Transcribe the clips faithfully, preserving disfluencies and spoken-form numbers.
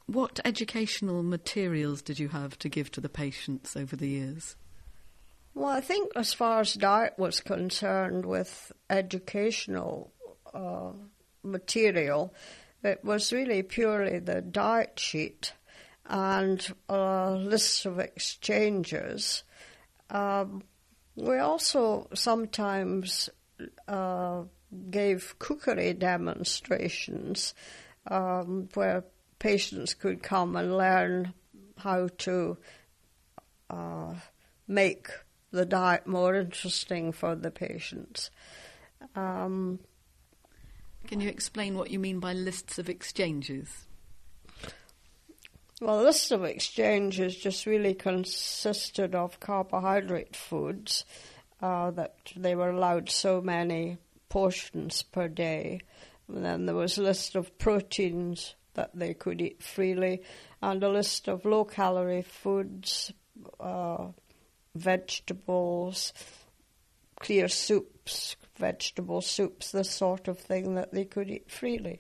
what educational materials did you have to give to the patients over the years? Well, I think as far as diet was concerned with educational uh, material, it was really purely the diet sheet and a list of exchanges. Um, we also sometimes uh, gave cookery demonstrations um, where patients could come and learn how to uh, make the diet more interesting for the patients. Um, Can you explain what you mean by lists of exchanges? Well, the list of exchanges just really consisted of carbohydrate foods, uh, that they were allowed so many portions per day. And then there was a list of proteins that they could eat freely, and a list of low-calorie foods, uh, vegetables, clear soups, vegetable soups, this sort of thing that they could eat freely.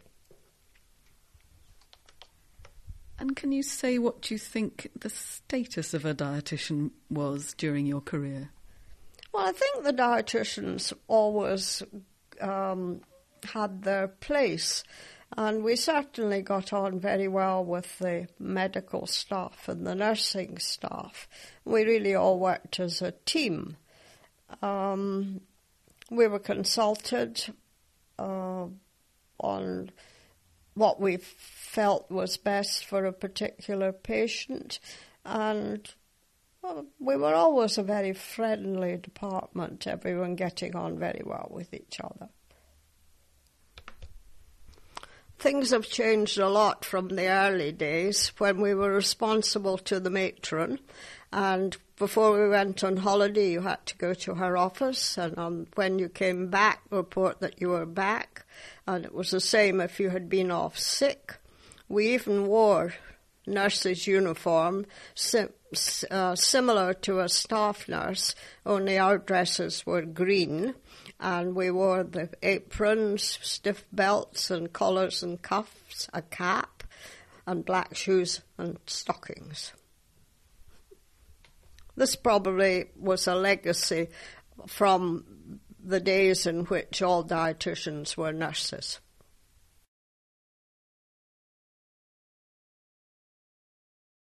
And can you say what you think the status of a dietitian was during your career? Well, I think the dietitians always um, had their place, and we certainly got on very well with the medical staff and the nursing staff. We really all worked as a team. Um, we were consulted uh, on what we felt was best for a particular patient, and well, we were always a very friendly department, everyone getting on very well with each other. Things have changed a lot from the early days when we were responsible to the matron, and before we went on holiday you had to go to her office, and um, when you came back, report that you were back, and it was the same if you had been off sick. We even wore nurse's uniform, sim- uh, similar to a staff nurse, only our dresses were green, and we wore the aprons, stiff belts and collars and cuffs, a cap, and black shoes and stockings. This probably was a legacy from the days in which all dietitians were nurses.